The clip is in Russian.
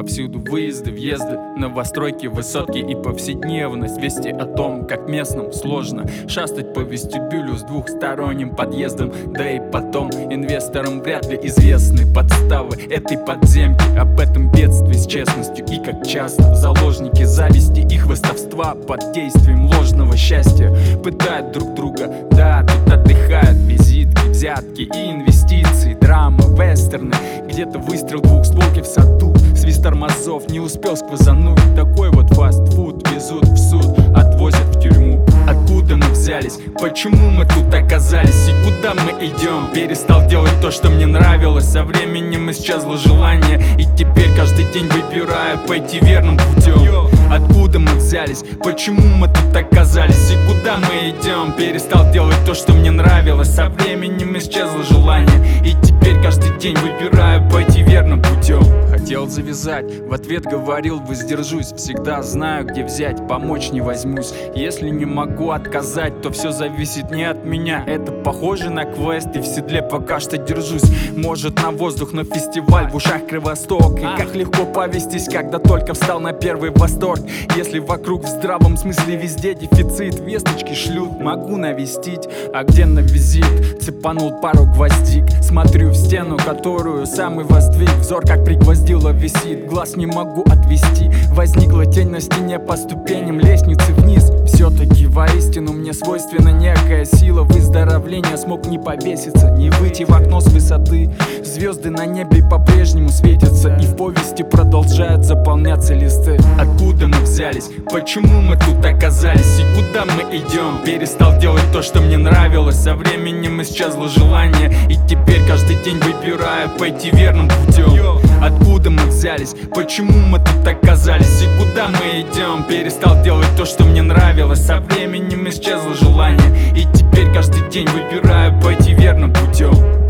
Повсюду выезды, въезды, новостройки, высотки и повседневность. Вести о том, как местным сложно шастать по вестибюлю с двухсторонним подъездом. Да и потом инвесторам вряд ли известны подставы этой подземки. Об этом бедствии с честностью и как часто заложники зависти и хвастовства под действием ложного счастья пытают друг друга. Да, тут отдыхают визитки, взятки и инвестиции, драма, вестерны. Где-то выстрел двухстволки в саду, свист тормозов не успел сквозануть. Такой вот фастфуд везут в суд, отвозят в тюрьму. Откуда мы взялись, почему мы тут оказались и куда мы идем? Перестал делать то, что мне нравилось, со временем исчезло желание, и теперь каждый день выбираю пойти верным путем. Откуда мы взялись, почему мы тут оказались и куда мы идем? Перестал делать то, что мне нравилось, со временем исчезло желание, и теперь каждый день выбираю пойти верным путем. Хотел завязать, в ответ говорил воздержусь. Всегда знаю, где взять, помочь не возьмусь. Если не могу отказать, то все зависит не от меня. Это похоже на квест, и в седле пока что держусь. Может на воздух, но фестиваль в ушах Кровосток. И как легко повестись, когда только встал на первый восторг. Если вокруг в здравом смысле везде дефицит, весточки шлют, могу навестить. А где на визит? Цепанул пару гвоздик. Смотрю в стену, которую сам и воздвиг. Взор как пригвоздило висит, глаз не могу отвести. Возникла тень на стене по ступеням лестницы вниз. Все-таки воистину мне свойственна некая сила выздоровления. Смог не повеситься, не выйти в окно с высоты. Звезды на небе по-прежнему светятся, и в повести продолжают заполняться листы. Откуда мы взялись, почему мы тут оказались и куда мы идем? Перестал делать то, что мне нравилось, со временем исчезло желание, и теперь каждый день выбираю пойти верным путем. Откуда мы взялись, почему мы тут оказались и куда мы идем? Перестал делать то, что мне нравилось, со временем исчезло желание, и теперь каждый день выбираю пойти верным путем.